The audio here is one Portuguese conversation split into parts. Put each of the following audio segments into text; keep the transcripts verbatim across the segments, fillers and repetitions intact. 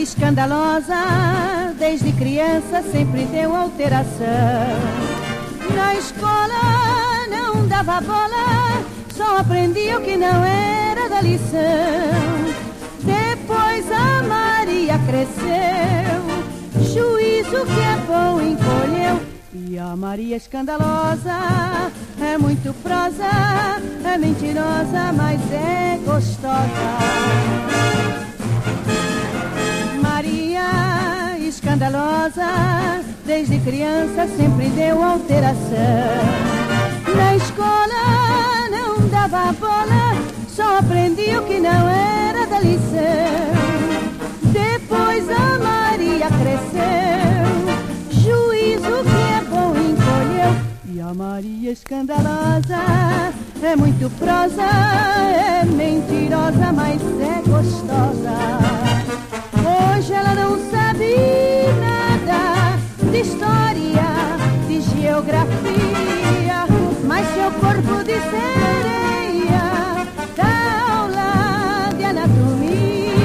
escandalosa, desde criança sempre deu alteração. Na escola não dava bola, só aprendia o que não era da lição. Depois a Maria cresceu, juízo que é bom encolheu. E a Maria escandalosa é muito prosa, é mentirosa, mas é gostosa. Maria escandalosa, desde criança sempre deu alteração. Na escola não dava bola, só aprendia o que não era da lição. Depois a Maria cresceu, juízo que é bom encolheu. E a Maria escandalosa é muito prosa, é mentirosa, mas é gostosa. Hoje ela não sabe nada de história, de geografia, mas seu corpo de sereia dá aula de anatomia.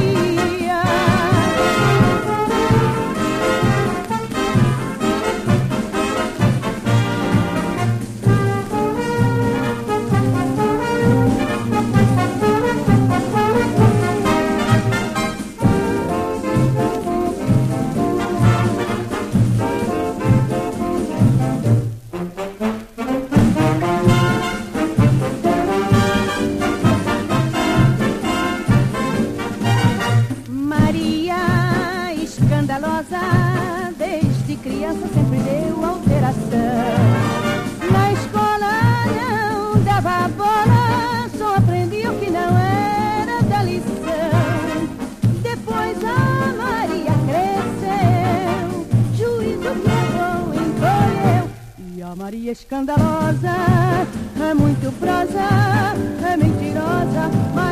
Desde criança sempre deu alteração. Na escola não dava bola, só aprendia o que não era da lição. Depois a Maria cresceu, juízo que é bom encolheu. E a Maria escandalosa é muito prosa, é mentirosa,